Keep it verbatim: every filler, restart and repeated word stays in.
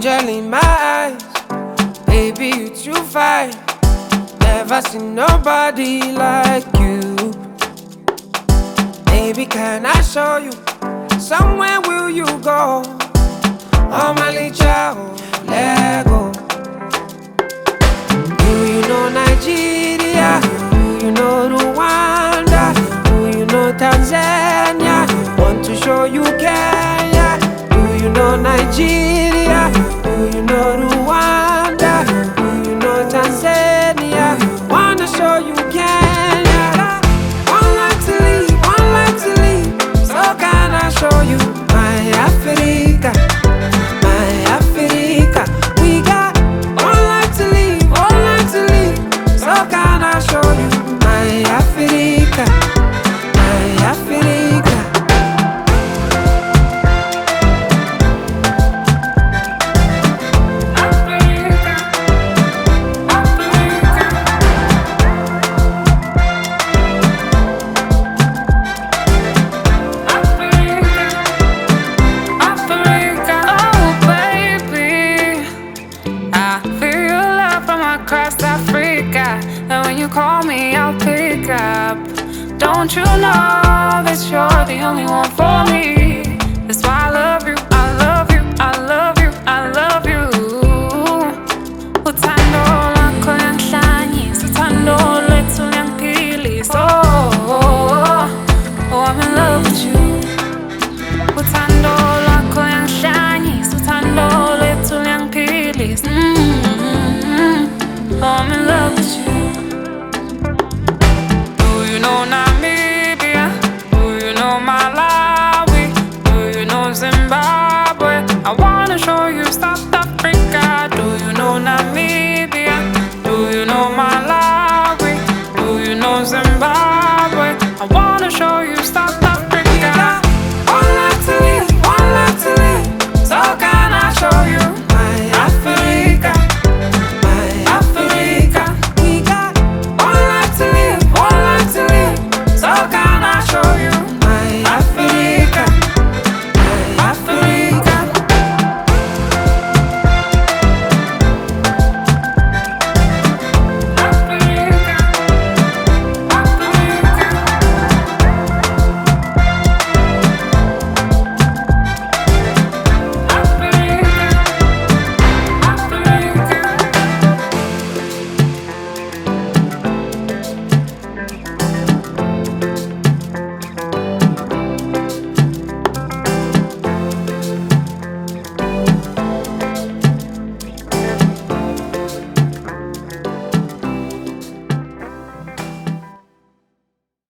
angel in my eyes. Baby, you too fine. Never seen nobody like you. Baby, can I show you? Somewhere will you go? Oh, my little child, let go. Do you know Nigeria? Do you know Rwanda? Do you know Tanzania? Want to show you Kenya? Do you know Nigeria? Do you know Rwanda? Do you know Tanzania? Wanna show you Kenya? One life to live, one life to live. So can I show you my Africa? My Africa. We got one life to live, one life to live. So can I show you my Africa? My Africa. Across Africa, and when you call me, I'll pick up. Don't you know that you're the only one for me?